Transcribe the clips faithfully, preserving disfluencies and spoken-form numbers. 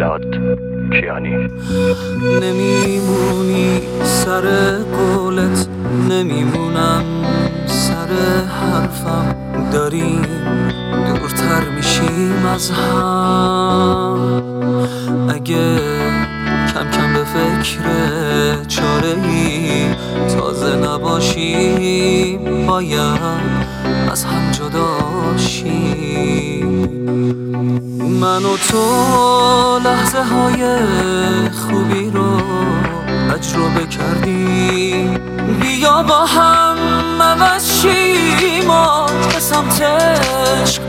میاد کیانی. نمیمونی سر قولت، نمیمونم سر حرفم، داریم دورتر میشیم از هم. اگه کم کم به فکر چاره ای تازه نباشیم، باید از هم جدا شیم. من و تو لحظه های خوبی رو تجربه کردیم، بیا با هم عوض شیم و به سمت عشق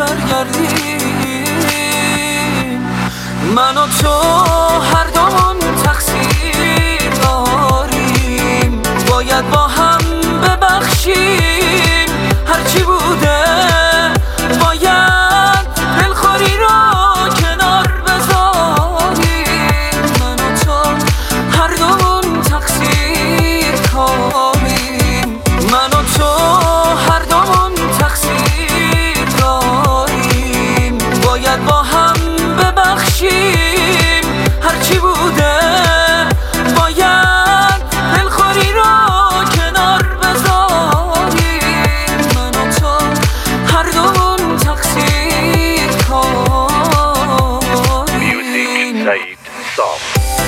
برگردیم. من و تو هر دومون تقصیر داریم، باید با هم ببخشیم هرچی بوده. باید دلخوری رو کنار بذاریم، من و تو هر دومون تقصیر کاریم. من و تو هر دومون تقصیر داریم، باید با هم ببخشیم هرچی بوده. باید دلخوری رو کنار بذاریم، من و تو هر دومون تقصیر کاریم. میوزیک سعید صاف.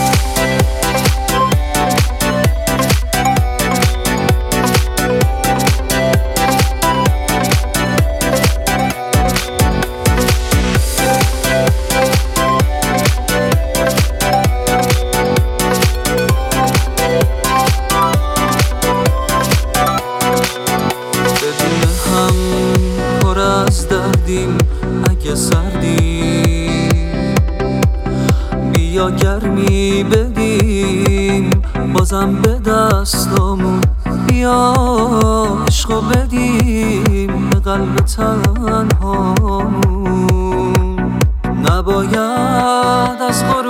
اگه سردیم بیا گرمی بدیم، بازم به دستامون بیا عشقو بدیم به قلب تنهامون. نباید از